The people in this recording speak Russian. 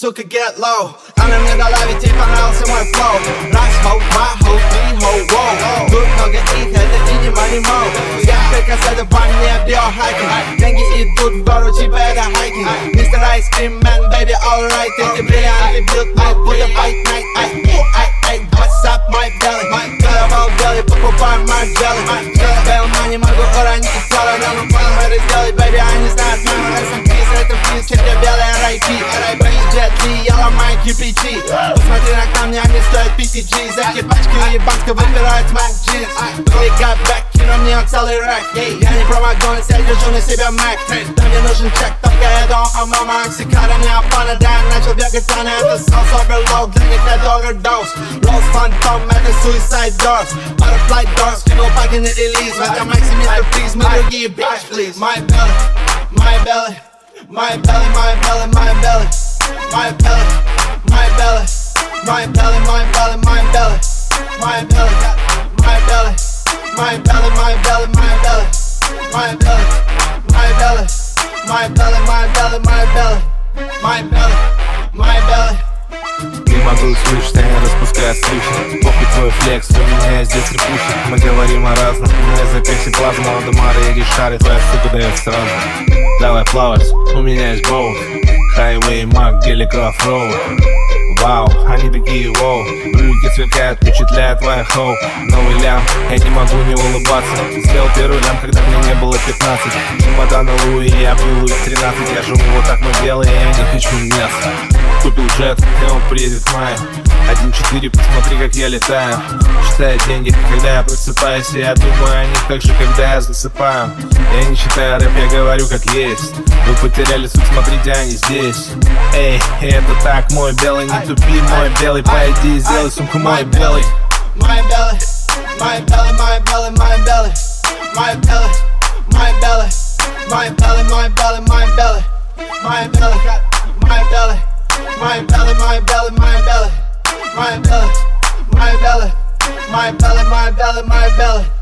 сука, get low. Она мне дала, ведь ей понравился мой флоу. Раз, хоу, два, хоу, три, хоу, воу. Тут много их, это и не манимоу. Я как это по мне биохакинг. Деньги идут в гору, типа это хайкинг. Мистер Айскрим Мэн, baby, alright. Эти бриллианты бьют найт, будто fight night. Ай, what's up, my belly? Голова в белый, покупаем my belly. Бэл, не могу уронить целое, но мы можем это сделать, baby, они знают мой рэп. Это приз, черня белая R.I.P. Джет Ли, я ломаю кирпичи. Посмотри на камни, они стоят 50 G. За кипачку ебанка выбирают Mac Jeans. We got back, кино мне целый рэк. Я не про Макдональдс, я держу на себя Mac. Да мне нужен чек, только это мама оксикара не опана. Да, я начал бегать, а это sauce overload. Для них это overdose. Rose Phantom, это suicide doors. Butterfly doors, кинул паки на релиз. В этом Макси Мистер Приз, мы другие, bitch, please. My belly, my belly. My belly, my belly, my belly, my belly, my belly, my belly, my belly, my belly, my belly, my belly, my belly, my belly, my belly, my belly, my belly, my belly, my belly, my belly, my belly, my belly. Не могу услышать, я распускаю слышно. Похуй твой флекс, у меня здесь репушит. Мы говорим о разном, у меня записи плазма. Алдемара и Ришары, твоя сука дает сразу. Давай flowers, у меня есть боу. Хайвей, Мак, Геликраф, Роу. Вау, они такие воу. Брюки сверкают, впечатляет твоя хоу. Новый лям, я не могу не улыбаться. Сделал первый лям, когда мне не было 15. Чемодана Луи, я был их 13. Я живу вот так, мы белые, я не хочу мяса. Купил джет, и он приедет в мае. 1.4, посмотри, как я летаю. Считаю деньги, когда я просыпаюсь. И я думаю о них так же, когда я засыпаю. Я не читаю рэп, я говорю как есть. Вы потеряли суть, смотрите, они здесь. Эй, это так, мой белый, не тупи, мой белый. Пойди, сделай сумку, мой белый. My belly, my belly, my belly, my belly, my belly, my belly, my belly, my belly, my belly, my belly, my belly, my belly, my belly, my belly, my belly, my belly, my belly, my belly, my belly.